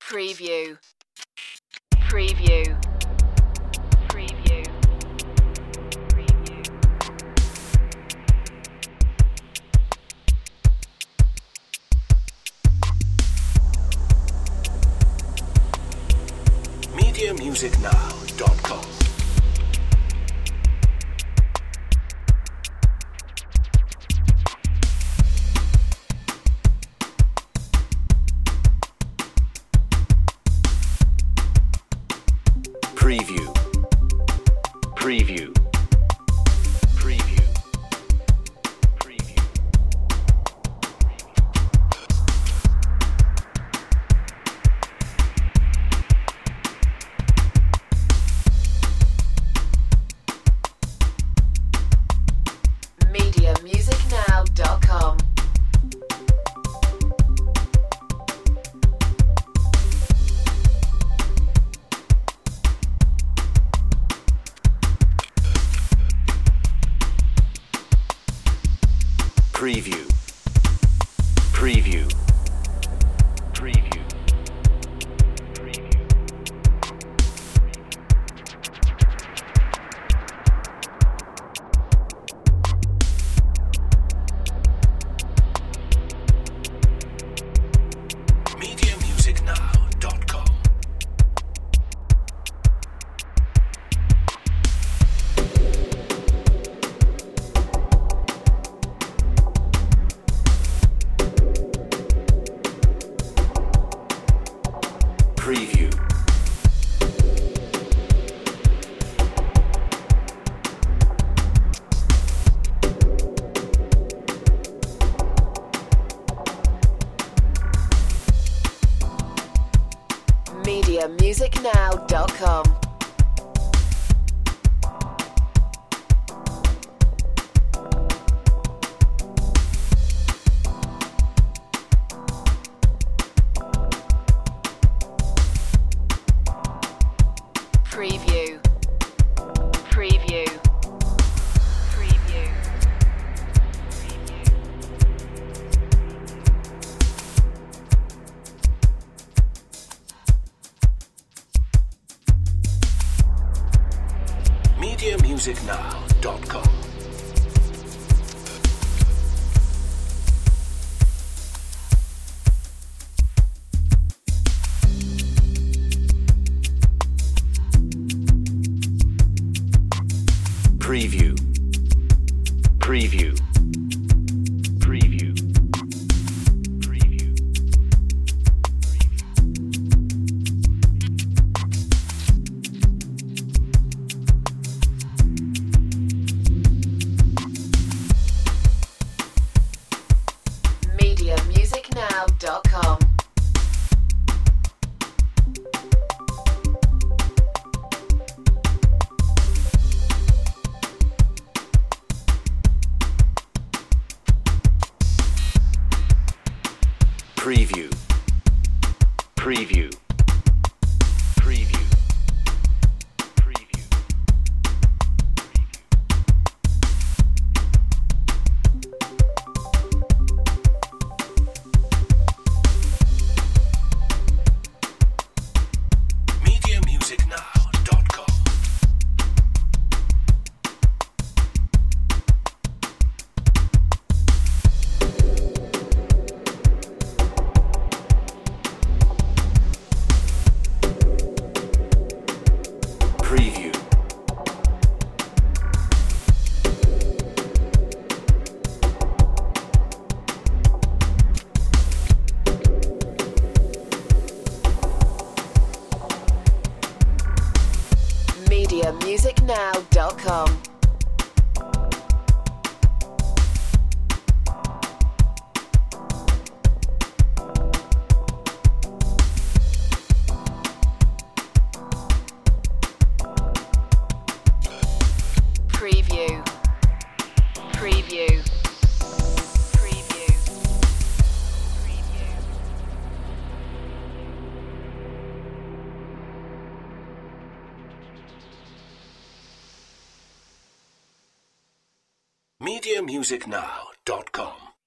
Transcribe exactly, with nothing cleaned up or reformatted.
Preview. Preview. Preview. Preview. media music now dot com. Preview. Preview. Preview. Preview. media music now dot com. Preview. Preview. Preview. Preview. media music now dot com. Preview. media music now dot com. Preview. Preview. Preview. media music now dot com. Preview. Preview. Preview. Preview. media music now dot com. Preview. Preview. Preview. Preview. media music now dot com. Preview. media music now dot com. Preview. Preview. Preview. Preview. media music now dot com.